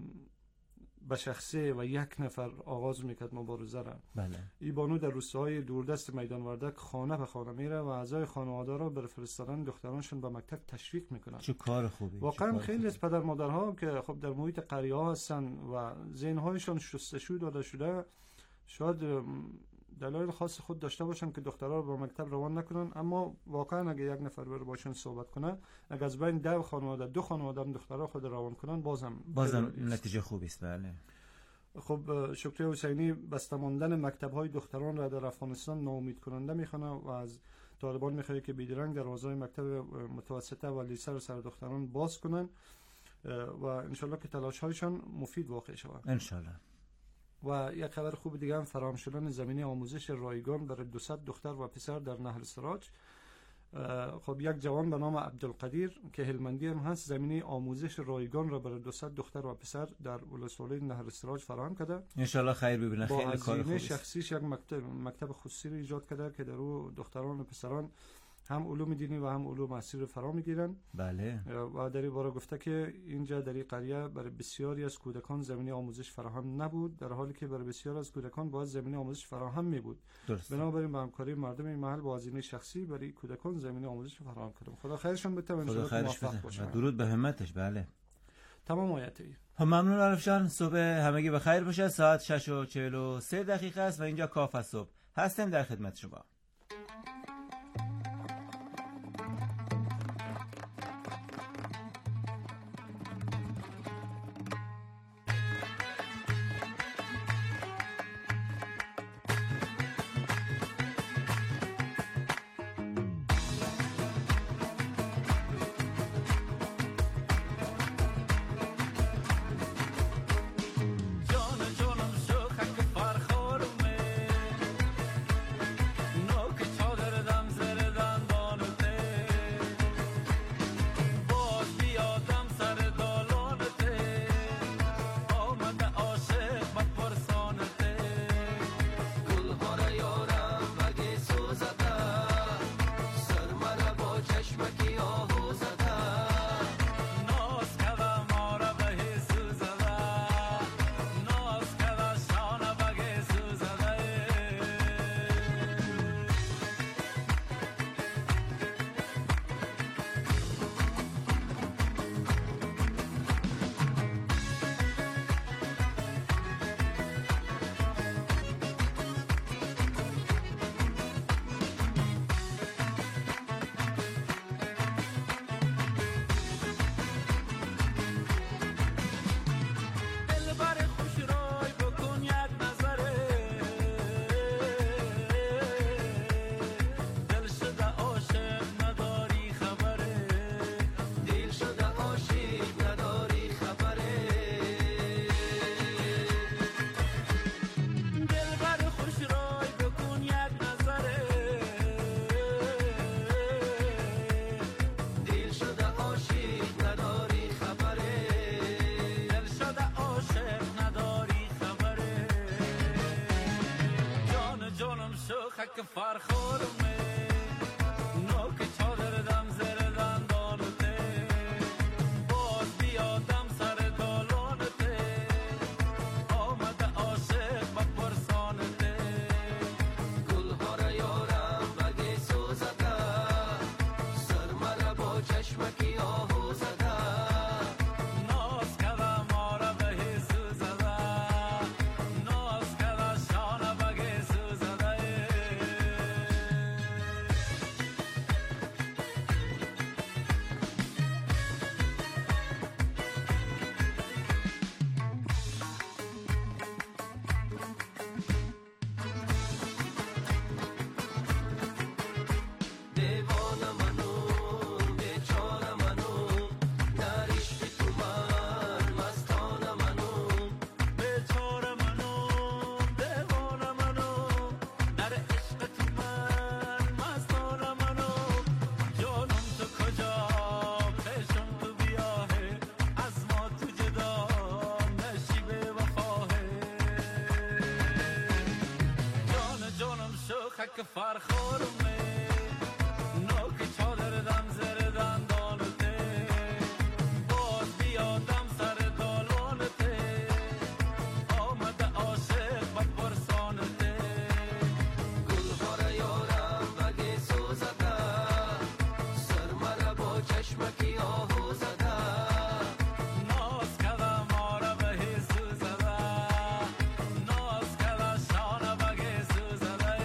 به شخصه و یک نفر آغاز میکرد مبارزه را. بله. این بانو در روستاهای دوردست میدان وردک خانه به خانه میره و اعضای خانواده را بر فرستادن دخترانشون به مکتب تشویق میکنن. چه کار خوبی. واقعا خیلی از پدر مادرها که خب در محیط قریه ها هستن و ذهنهایشان شستشو داده شده، شاید دلایل خاص خود داشته باشن که دخترها رو به مکتب روان نکنن، اما واقعا اگه یک نفر بره باشون صحبت کنه، اگه از بین ده خانواده دو خانواده هم دخترها خود روان کنن، بازم بازم نتیجه خوبی است. بله. خب شکریه حسینی بسته ماندن مکتب‌های دختران را در افغانستان ناامید کننده میخونه و از طالبان میخواد که بیدرنگ دروازه‌های مکتب متوسطه و لیسه را سر دختران باز کنن و انشالله که تلاش‌هایشان مفید واقع شود. انشالله. و یک خبر خوب دیگه هم فراهم شدن زمینه آموزش رایگان برای دویست دختر و پسر در نهر سراج. خب یک جوان به نام عبدالقدیر که هلمندی هم هست زمینه آموزش رایگان را برای دویست دختر و پسر در ولسوالی نهر سراج فراهم کرده. ان شاء الله خیر ببینه. خیلی کار خوبی است. شخصیش یک مکتب مکتب خصوصی را ایجاد کرده که در او دختران و پسران هم علوم دینی و هم علوم عصری فرا میگیرن. بله. و در این باره گفته که اینجا در این قریه برای بسیاری از کودکان زمینه آموزش فراهم نبود، در حالی که برای بسیاری از کودکان باید زمینه آموزش فراهم می بود. بنابراین با همکاری مردم این محل با هزینه شخصی برای کودکان زمینه آموزش فراهم کردم. خدا خیرشون بده. ان شاء الله موفق باشن. درود به همتش. بله. تمام آیاتی. ممنون عارفشان. صبح همگی بخیر باشه. ساعت شش و چهل و سه دقیقه است و اینجا کاف صبح هستیم در خدمت شما. شوخک فرخورمه نوک چادر دم زر دندانته باز بیادم سر دالانته آمده عاشق و پرسانته گلها را یارم بگی سوزده سر مرا با چشمکی آهو زده ناز کدم آره به سوزده ناز کدم شانه بگی سوزده دیوانه منو بیچاره منو در عشق تو من مستانه منو بیچاره منو دیوانه منو در عشق تو من مستانه منو جانم تو کجا پیشم تو بیاهه از ما تو جدا نشیب وفاهه جان جانم شوخک فرخورمه نوک چادر دم زر دندانته باز بیادم سر دالانته آمده عاشق و پرسانته گلها را یارم بگی سوزده سر مرا با چشمکی آهو زده ناز کدم آره به سوزده ناز کدم شانه بگی سوزده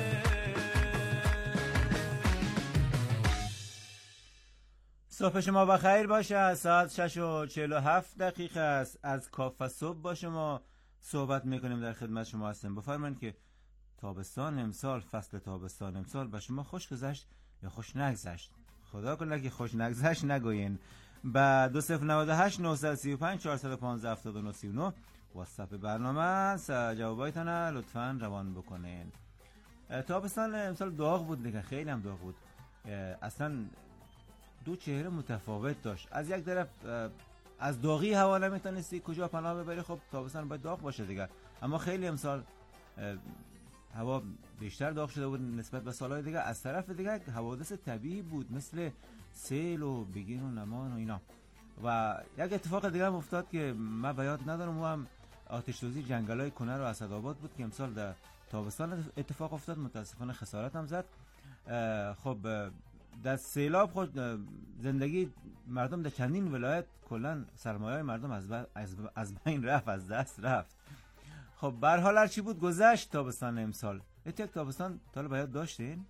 صبح شما بخیر باشه. ساعت شش و چهل و هفت دقیقه است. از کافه صبح با شما صحبت میکنیم، در خدمت شما هستیم. بفرمایید که تابستان امسال، فصل تابستان امسال به شما خوش گذشت یا خوش نگذشت؟ خدا کنه که خوش نگذشت نگوین. با دو صفر نود و هشت نهصد و سی و پنج چهارصد و پانزده هفتاد و نه سی و نه واتساپ برنامه است. جوابایتان لطفاً روان بکنین. تابستان امسال داغ بود دیگه، خیلی هم داغ بود. اصلا دو چهره متفاوت داشت. از یک طرف از داغی هوا نمیتونستی کجا پناه ببری، خب تابستان باید داغ باشه دیگه. اما خیلی امسال هوا بیشتر داغ شده بود نسبت به سالهای دیگه. از طرف دیگه حوادث طبیعی بود مثل سیل و بگین و نمان و اینا. و یک اتفاق دیگه هم افتاد که من به یاد ندارم، و هم آتش سوزی جنگل‌های کنر و اسدآباد بود که امسال در تابستان اتفاق افتاد. متاسفانه خسارت هم زد. خب در سیلاب خود زندگی مردم در چندین ولایت کلا سرمایه مردم از از از بین رفت، از دست رفت. خب به هر حال هر چی بود گذشت تابستان امسال. یک تابستان تا حالا باید داشتین؟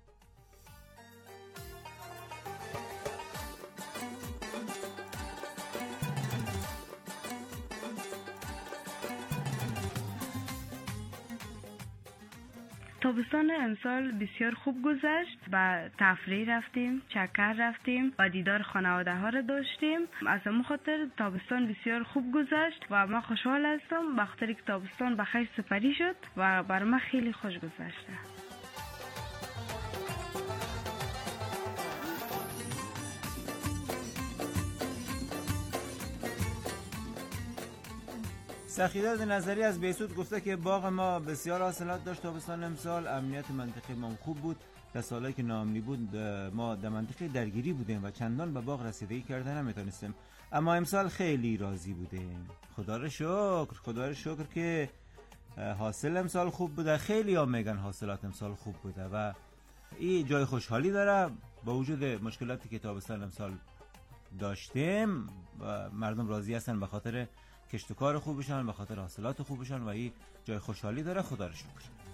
تابستان امسال بسیار خوب گذشت. با تفریح رفتیم، چکر رفتیم و دیدار خانواده ها را داشتیم. از همون خاطر تابستان بسیار خوب گذشت و من خوشحال هستم به خاطر که تابستان به خیر سپری شد و بر من خیلی خوش گذشته. سخیداد نظری از بیسود گفته که باغ ما بسیار حاصلات داشت تابستان امسال. امنیت منطقه ما خوب بود. در سالهایی که ناامنی بود ما در منطقه درگیری بودیم و چندان به باغ رسیدگی کرده نمیتونستیم، اما امسال خیلی راضی بودیم. خدا را شکر، خدا را شکر که حاصل امسال خوب بوده. خیلی ها میگن حاصلات امسال خوب بوده و این جای خوشحالی داره. با وجود مشکلاتی که تابستان امسال داشتیم مردم راضی هستن به خاطر کشت و کار خوبشان، به خاطر حاصلات خوبشان و این جای خوشحالی داره. خدا را شکر.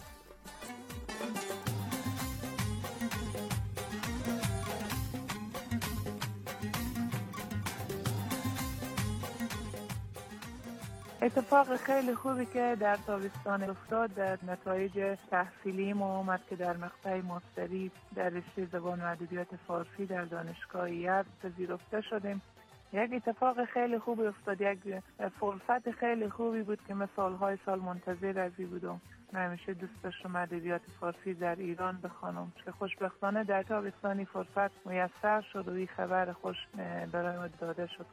اتفاق خیلی خوبی که در تابستان افتاد در نتایج تحصیلی ما آمد که در مقطع ماستری در رشته زبان و ادبیات فارسی در دانشگاه یزد پذیرفته شدیم. یک اتفاق خیلی خوبی افتاد، یک فرصت خیلی خوبی بود که من سالهای سال منتظر ازی بودم. من همیشه دوست داشتم ادبیات فارسی در ایران بخوانم که خوشبختانه در تابستانی فرصت میسر شد و این خبر خوش برای ما داده شد.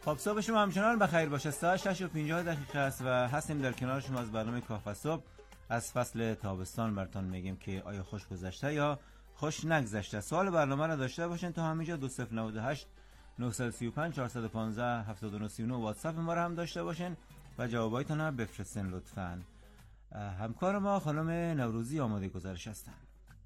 خب صبح شما همچنان بخیر باشه. ساعت شش و پنجاه دقیقه است و هستیم در کنار شما از برنامه کافه صبح. از فصل تابستان براتون میگیم که آیا خوش گذشته یا خوش نگذشته. سوال برنامه را داشته باشین تا همینجا دو صفر نه هشت نه سه پنج چهار یک پنج هفت دو نه سه نه واتساپ ما را هم داشته باشین و جوابایتون را بفرستین لطفاً. همکار ما خانم نوروزی آماده گزارش هستند.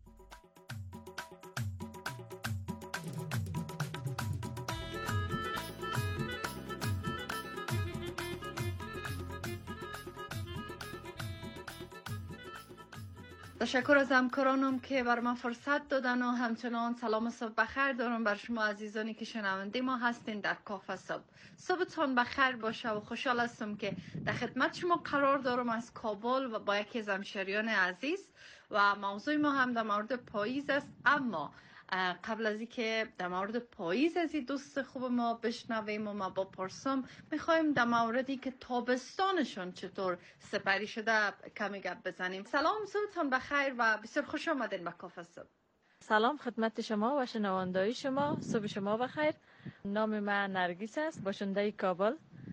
تشکر از همکارانم که بر من فرصت دادن و همچنان سلام صبح بخیر دارم بر شما عزیزانی که شنونده ما هستین در کافه صبح. صبحتان بخیر باشه و خوشحال هستم که در خدمت شما قرار دارم از کابل و با یکی از همشهریان عزیز و موضوع ما هم در مورد پاییز است. اما قبل از اینکه در مورد پاییز از این دوست خوب ما بشنویم و ما با پرسم میخوایم در موردی که تابستانشون چطور سپری شده کمی گپ بزنیم. سلام، صبحتان بخیر و بسیار خوش آمدین به کافه صبح. سلام خدمت شما و شنونده‌های شما، صبح شما بخیر. نام من نرگس است، باشنده کابل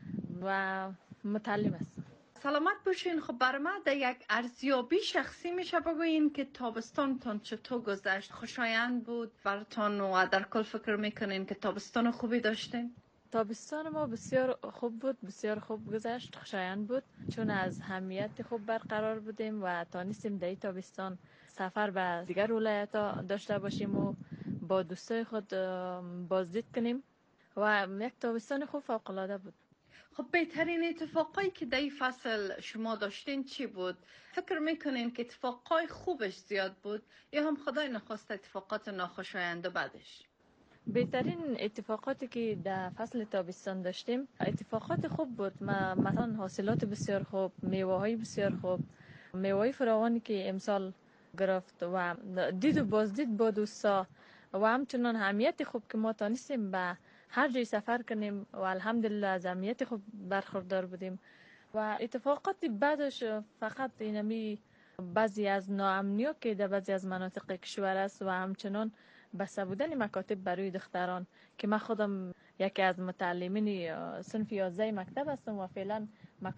و متعلم است. سلامت باشین. خب برای من در یک ارزیابی شخصی میشه بگوین که تابستانتان چطور گذشت؟ خوشایند بود براتون و در کل فکر میکنین که تابستان خوبی داشتین؟ تابستان ما بسیار خوب بود، بسیار خوب گذشت، خوشایند بود، چون از همیت خوب برقرار بودیم و تانستیم در تابستان سفر به دیگر ولایت داشته باشیم و با دوستای خود بازدید کنیم و یک تابستان خوب فوق العاده بود. خب بهترین اتفاقایی که در این فصل شما داشتین چی بود؟ فکر میکنین که اتفاقای خوبش زیاد بود یا هم خدای نخواست اتفاقات ناخوشایند بعدش؟ بهترین اتفاقاتی که در فصل تابستان داشتیم اتفاقات خوب بود. مثلا حاصلات بسیار خوب، میوه های بسیار خوب، میوه فراوانی که امسال گرفت و دید و بازدید با دوستا و همچنان همیت خوب که ما تانستیم به هر جای سفر کنیم و الحمدلله از امنیت خوب برخوردار بودیم. و اتفاقات بعدش فقط اینمی بعضی از ناامنی‌ها که در بعضی از مناطق کشور است و همچنان بسته بودن مکاتب برای دختران که من خودم یکی از متعلمین صنف یازده مکتب هستم و فعلا